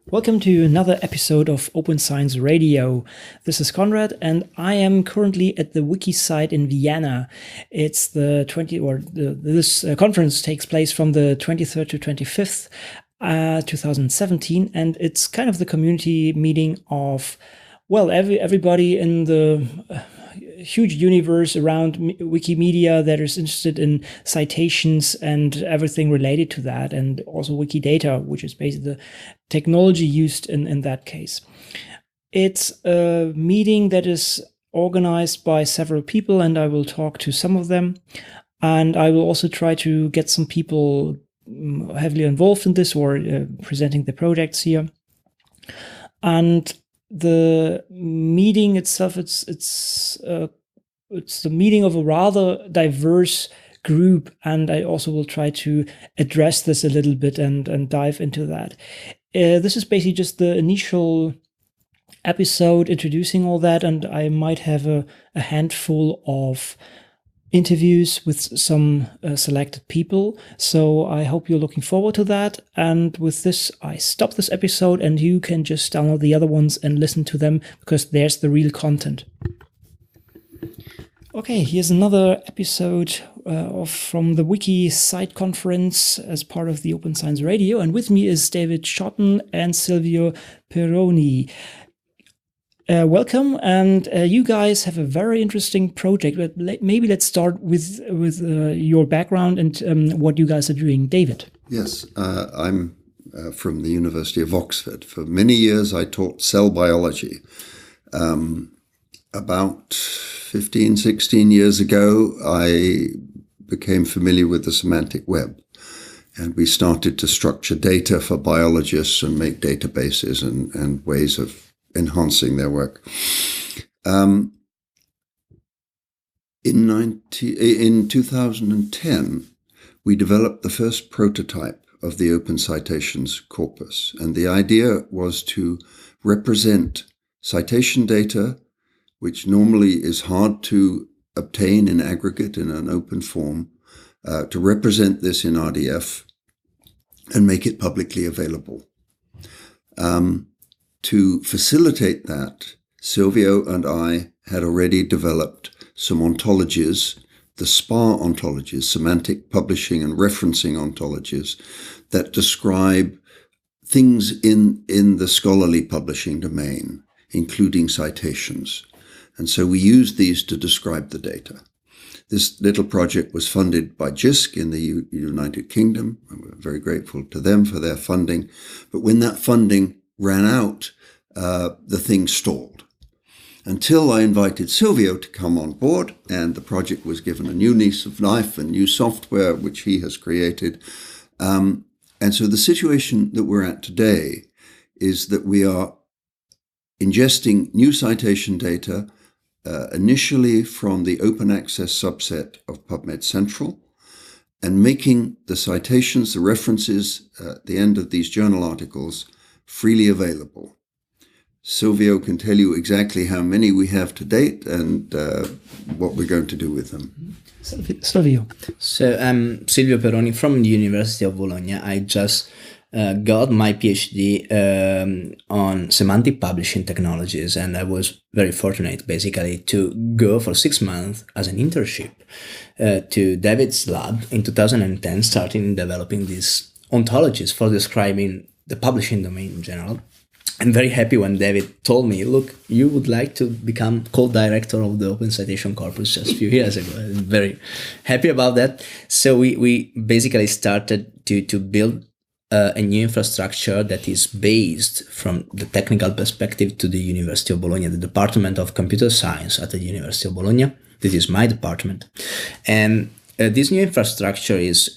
Welcome to another episode of Open Science Radio. This is Konrad, and I am currently at the Wiki site in Vienna. It's this conference takes place from the 23rd to 25th, 2017, and it's kind of the community meeting of, well, everybody in the huge universe around Wikimedia that is interested in citations and everything related to that, and also Wikidata, which is basically the technology used in that case. It's a meeting that is organized by several people, and I will talk to some of them. And I will also try to get some people heavily involved in this or presenting the projects here. And the meeting itself, it's the meeting of a rather diverse group, and I also will try to address this a little bit and dive into that. This is basically just the initial episode introducing all that, and I might have a handful of interviews with some selected people. So I hope you're looking forward to that. And with this, I stop this episode, and you can just download the other ones and listen to them, because there's the real content. Okay, here's another episode from the Wiki site conference as part of the Open Science Radio. And with me is David Schotten and Silvio Peroni. Welcome, and you guys have a very interesting project. But maybe let's start with your background and what you guys are doing. David. Yes, I'm from the University of Oxford. For many years, I taught cell biology. About 15, 16 years ago, I became familiar with the semantic web. And we started to structure data for biologists and make databases and ways of enhancing their work. In 2010, we developed the first prototype of the Open Citations corpus. And the idea was to represent citation data, which normally is hard to obtain in aggregate in an open form, to represent this in RDF and make it publicly available. To facilitate that, Silvio and I had already developed some ontologies, the SPAR ontologies, semantic publishing and referencing ontologies, that describe things in the scholarly publishing domain, including citations. And so we used these to describe the data. This little project was funded by JISC in the United Kingdom. We're very grateful to them for their funding. But when that funding ran out, the thing stalled. Until I invited Silvio to come on board, and the project was given a new lease of life and new software, which he has created. And so the situation that we're at today is that we are ingesting new citation data, initially from the open access subset of PubMed Central, and making the citations, the references at the end of these journal articles freely available. Silvio can tell you exactly how many we have to date and what we're going to do with them. Silvio. So I'm Silvio Peroni from the University of Bologna. I just got my PhD on semantic publishing technologies, and I was very fortunate basically to go for 6 months as an internship to David's lab in 2010, starting developing these ontologies for describing the publishing domain in general. I'm very happy when David told me, look, you would like to become co-director of the Open Citation Corpus just a few years ago. I'm very happy about that. So we basically started to build a new infrastructure that is based from the technical perspective to the University of Bologna, the Department of Computer Science at the University of Bologna. This is my department. And this new infrastructure is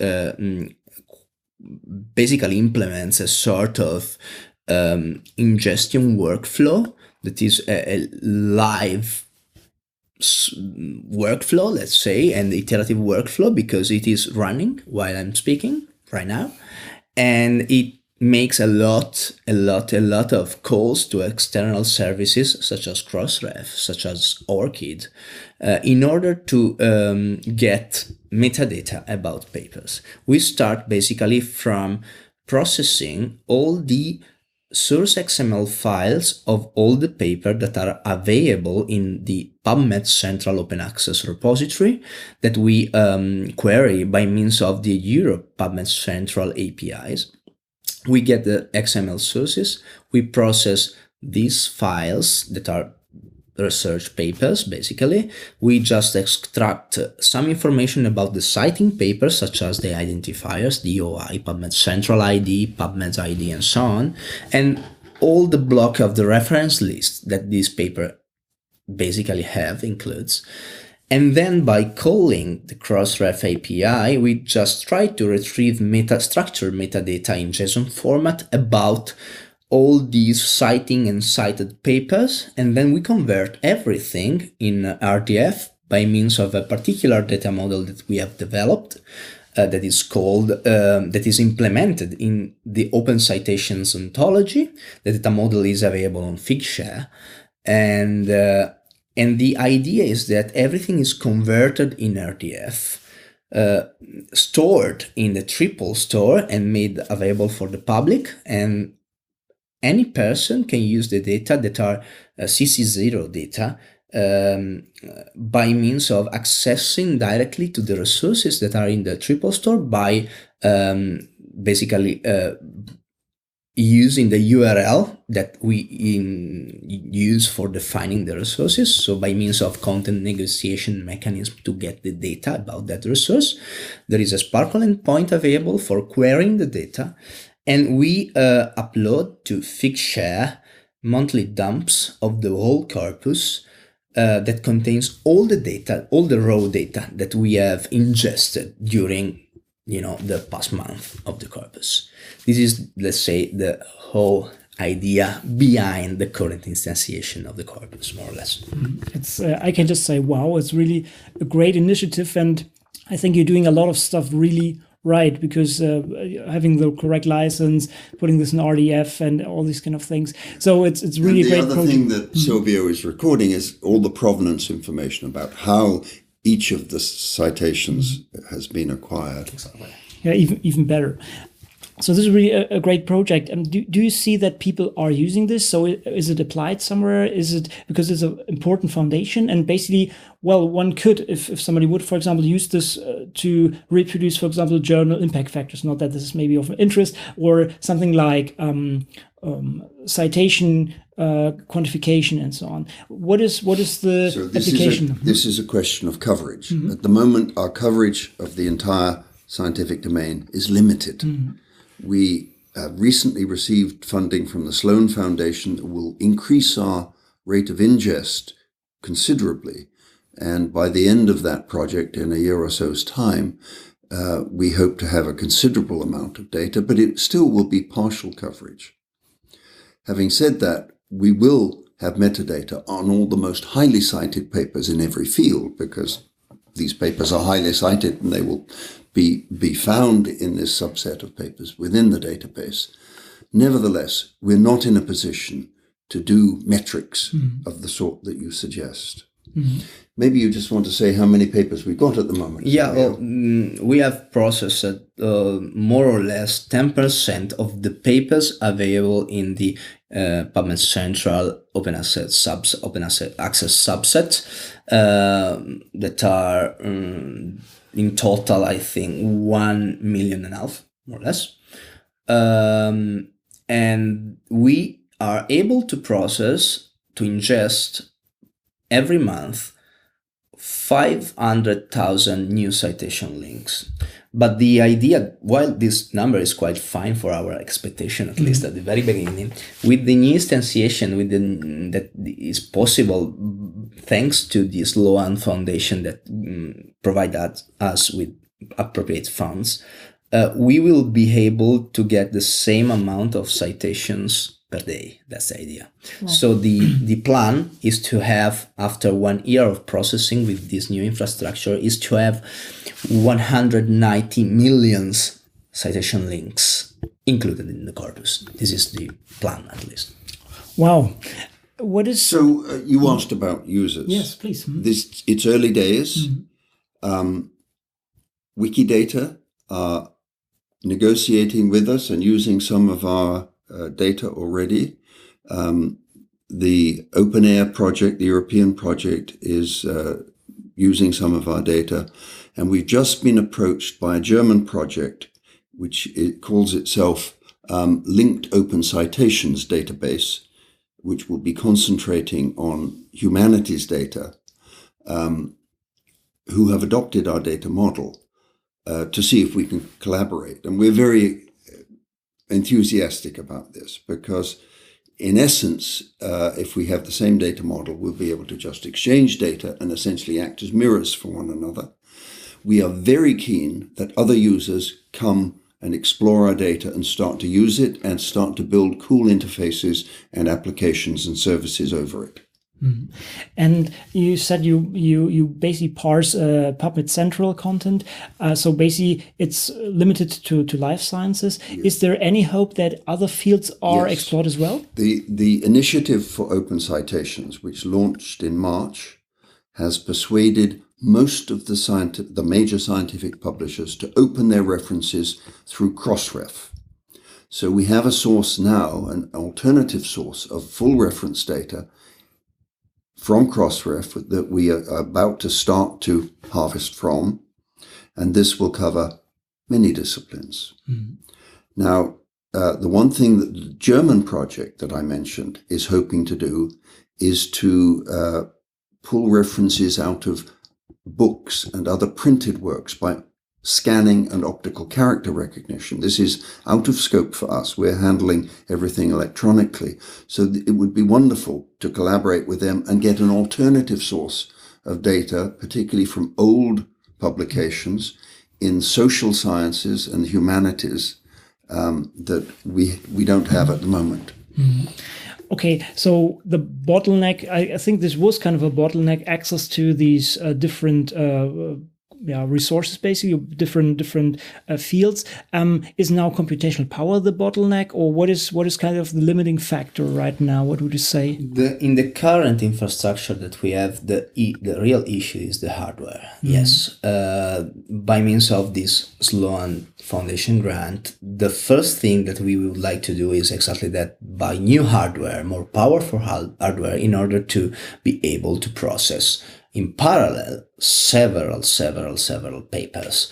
basically implements a sort of ingestion workflow that is a live workflow, let's say, and iterative workflow, because it is running while I'm speaking right now. And it makes a lot of calls to external services such as Crossref, such as ORCID, in order to get metadata about papers. We start basically from processing all the source XML files of all the papers that are available in the PubMed Central Open Access repository that we query by means of the Europe PubMed Central APIs. We get the XML sources, we process these files that are research papers, basically. We just extract some information about the citing papers, such as the identifiers, DOI, PubMed Central ID, PubMed ID, and so on, and all the block of the reference list that this paper basically includes. And then by calling the Crossref API, we just try to retrieve structured metadata in JSON format about all these citing and cited papers, and then we convert everything in RDF by means of a particular data model that we have developed that is implemented in the Open Citations ontology. The data model is available on Figshare, and the idea is that everything is converted in RDF, stored in the Triple Store and made available for the public, and any person can use the data that are CC0 data by means of accessing directly to the resources that are in the Triple Store by basically using the URL that we use for defining the resources. So by means of content negotiation mechanism to get the data about that resource, there is a Sparkle endpoint available for querying the data. And we upload to Figshare monthly dumps of the whole corpus that contains all the data, all the raw data that we have ingested during, the past month of the corpus. This is, let's say, the whole idea behind the current instantiation of the corpus, more or less. It's I can just say, wow, it's really a great initiative, and I think you're doing a lot of stuff really right, because having the correct license, putting this in RDF and all these kind of things. So it's really a great project. The other thing that Silvio is recording is all the provenance information about how each of the citations has been acquired. Yeah, even better. So this is really a great project. And do you see that people are using this? So is it applied somewhere? Is it because it's an important foundation? And basically, well, one could, if somebody would, for example, use this to reproduce, for example, journal impact factors, not that this is maybe of interest, or something like citation quantification and so on. What is the application? This is a question of coverage. At the moment, our coverage of the entire scientific domain is limited. We recently received funding from the Sloan Foundation that will increase our rate of ingest considerably. And by the end of that project, in a year or so's time, we hope to have a considerable amount of data, but it still will be partial coverage. Having said that, we will have metadata on all the most highly cited papers in every field, because these papers are highly cited and they will be found in this subset of papers within the database. Nevertheless, we're not in a position to do metrics of the sort that you suggest. Maybe you just want to say how many papers we've got at the moment. Yeah, well, we have processed more or less 10% of the papers available in the PubMed Central Open Access subset that are in total, I think, 1.5 million, more or less. And we are able to ingest every month 500,000 new citation links. But the idea, while this number is quite fine for our expectation, at least at the very beginning, with the new instantiation that is possible thanks to the Sloan Foundation that provide us with appropriate funds, we will be able to get the same amount of citations per day. That's the idea. Wow. So the plan is to have, after 1 year of processing with this new infrastructure, is to have 190 million citation links included in the corpus. This is the plan, at least. Wow. What is... So you asked about users. Yes, please. It's early days. Wikidata are negotiating with us and using some of our data already. The OpenAIR project, the European project, is using some of our data. And we've just been approached by a German project, which it calls itself Linked Open Citations Database, which will be concentrating on humanities data, who have adopted our data model to see if we can collaborate. And we're very enthusiastic about this because, in essence, if we have the same data model, we'll be able to just exchange data and essentially act as mirrors for one another. We are very keen that other users come and explore our data and start to use it and start to build cool interfaces and applications and services over it. Mm. And you said you basically parse PubMed Central content, so basically it's limited to life sciences. Yes. Is there any hope that other fields are explored as well? The initiative for open citations, which launched in March, has persuaded most of the major scientific publishers to open their references through Crossref. So we have a source now, an alternative source of full reference data from Crossref that we are about to start to harvest from, and this will cover many disciplines. Mm. Now, the one thing that the German project that I mentioned is hoping to do is to pull references out of books and other printed works by scanning and optical character recognition. This is out of scope for us. We're handling everything electronically. So it would be wonderful to collaborate with them and get an alternative source of data, particularly from old publications in social sciences and humanities that we don't have at the moment. Mm-hmm. Okay, so the bottleneck, I think this was kind of a bottleneck, access to these different resources, basically different fields. Is now computational power the bottleneck, or what is kind of the limiting factor right now? What would you say? In the current infrastructure that we have, the real issue is the hardware. Mm-hmm. Yes, by means of this Sloan Foundation grant, the first thing that we would like to do is exactly that: buy new hardware, more powerful hardware, in order to be able to process in parallel several papers.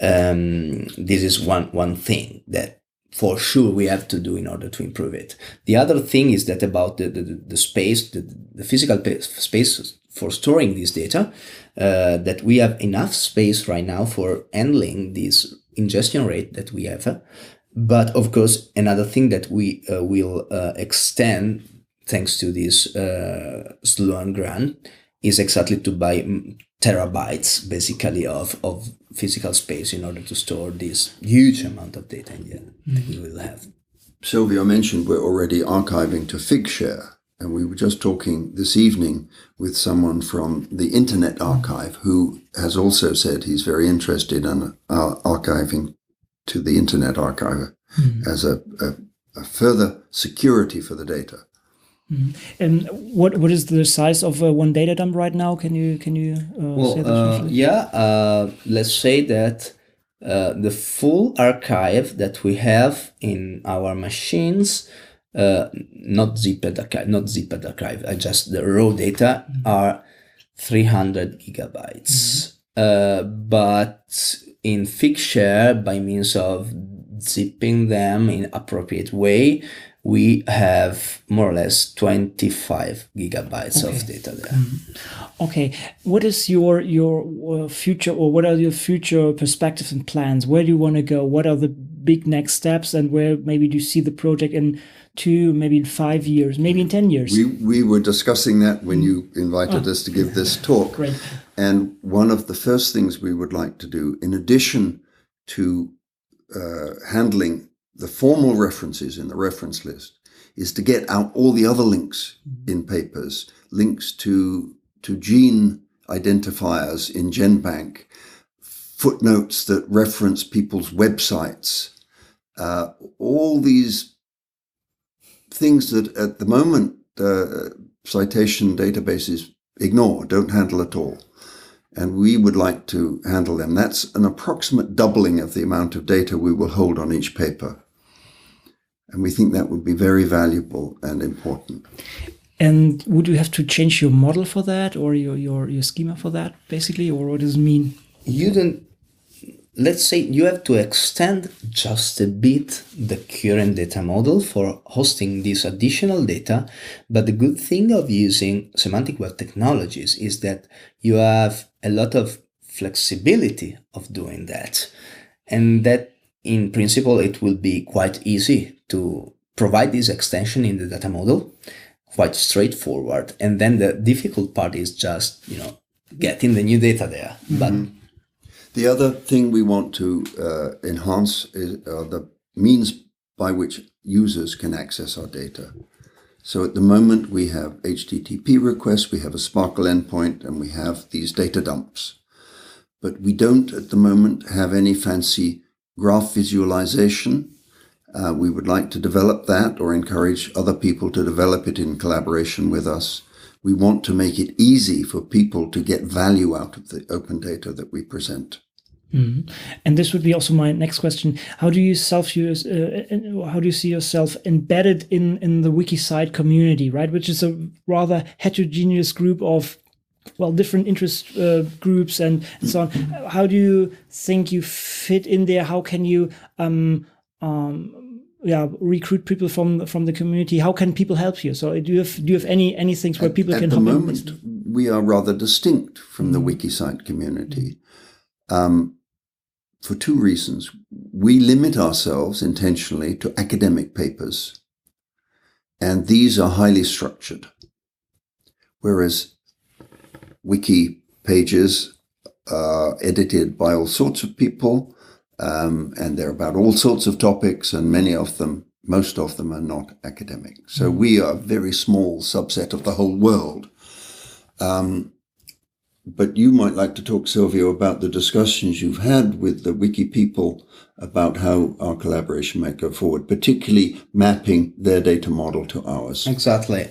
This is one thing that for sure we have to do in order to improve it. The other thing is that about the space, the physical space for storing this data, that we have enough space right now for handling this ingestion rate that we have. But of course, another thing that we will extend thanks to this Sloan grant is exactly to buy terabytes, basically, of physical space in order to store this huge amount of data in the end that we will have. Silvio mentioned we're already archiving to Figshare, and we were just talking this evening with someone from the Internet Archive who has also said he's very interested in archiving to the Internet Archive as a further security for the data. And what is the size of one data dump right now? Can you say that? Let's say that the full archive that we have in our machines, not zipped archive, just the raw data are 300 gigabytes. But in Figshare, by means of zipping them in appropriate way, we have more or less 25 gigabytes of data there. Okay, what is your future, or what are your future perspectives and plans? Where do you want to go? What are the big next steps, and where maybe do you see the project in 2, maybe in 5 years, maybe in 10 years? We were discussing that when you invited us to give this talk. Great. And one of the first things we would like to do, in addition to handling the formal references in the reference list, is to get out all the other links in papers, links to gene identifiers in GenBank, footnotes that reference people's websites, all these things that at the moment citation databases ignore, don't handle at all. And we would like to handle them. That's an approximate doubling of the amount of data we will hold on each paper. And we think that would be very valuable and important. And would you have to change your model for that, or your schema for that, basically, or what does it mean? You don't. Let's say you have to extend just a bit the current data model for hosting this additional data. But the good thing of using semantic web technologies is that you have a lot of flexibility of doing that. And that in principle, it will be quite easy to provide this extension in the data model, quite straightforward. And then the difficult part is just, getting the new data there. But the other thing we want to enhance is the means by which users can access our data. So at the moment we have HTTP requests, we have a Sparkle endpoint, and we have these data dumps. But we don't at the moment have any fancy graph visualization. We would like to develop that or encourage other people to develop it in collaboration with us. We want to make it easy for people to get value out of the open data that we present. Mm-hmm. And this would be also my next question. How do you how do you see yourself embedded in the WikiCite community, right? Which is a rather heterogeneous group of, different interest groups and so on. How do you think you fit in there? How can you recruit people from the community? How can people help you? So do you have any things where people can help? At the moment, we are rather distinct from the WikiCite community. For two reasons. We limit ourselves intentionally to academic papers, and these are highly structured. Whereas wiki pages are edited by all sorts of people, and they're about all sorts of topics, and most of them are not academic. So we are a very small subset of the whole world. But you might like to talk, Silvio, about the discussions you've had with the wiki people about how our collaboration might go forward, particularly mapping their data model to ours. Exactly.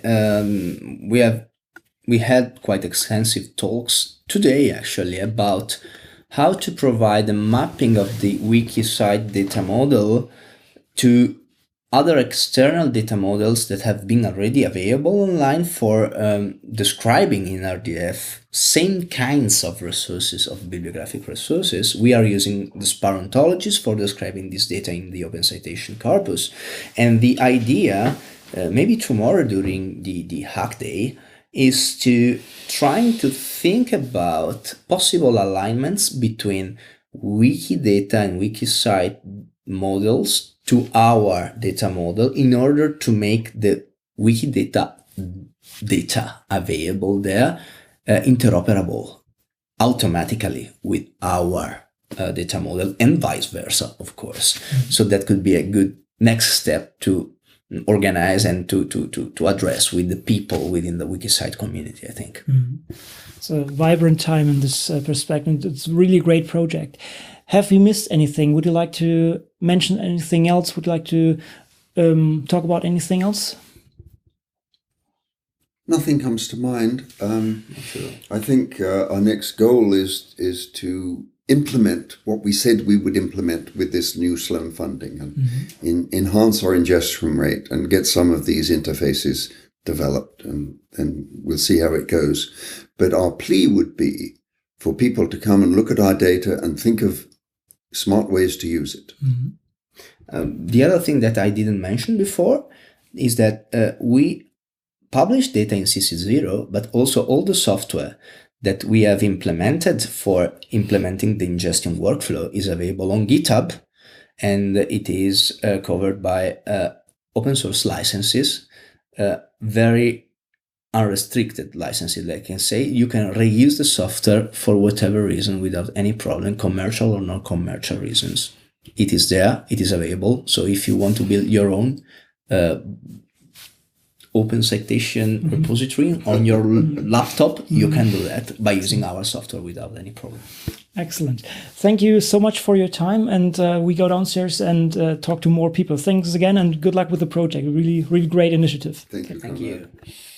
We had quite extensive talks today, actually, about how to provide a mapping of the WikiCite data model to other external data models that have been already available online for describing in RDF same kinds of resources, of bibliographic resources. We are using the SPAR ontologies for describing this data in the Open Citation corpus. And the idea, maybe tomorrow during the Hack Day, is to trying to think about possible alignments between Wikidata and WikiCite models to our data model in order to make the Wikidata data available there interoperable automatically with our data model, and vice versa, of course. So that could be a good next step to organize and to address with the people within the WikiCite community, I think. It's a vibrant time in this perspective. It's a really great project. Have we missed anything? Would you like to mention anything else? Would you like to talk about anything else? Nothing comes to mind. I think our next goal is to implement what we said we would implement with this new Sloan funding and enhance our ingestion rate and get some of these interfaces developed, and we'll see how it goes. But our plea would be for people to come and look at our data and think of smart ways to use it. The other thing that I didn't mention before is that we publish data in CC0, but also all the software that we have implemented for implementing the ingestion workflow is available on GitHub, and it is covered by open source licenses, very unrestricted licenses, I can say. You can reuse the software for whatever reason without any problem, commercial or non-commercial reasons. It is there, it is available. So if you want to build your own Open Citation repository on your laptop, you can do that by using our software without any problem. Excellent. Thank you so much for your time. And we go downstairs and talk to more people. Thanks again, and good luck with the project. Really, really great initiative. Thank you. Thank you.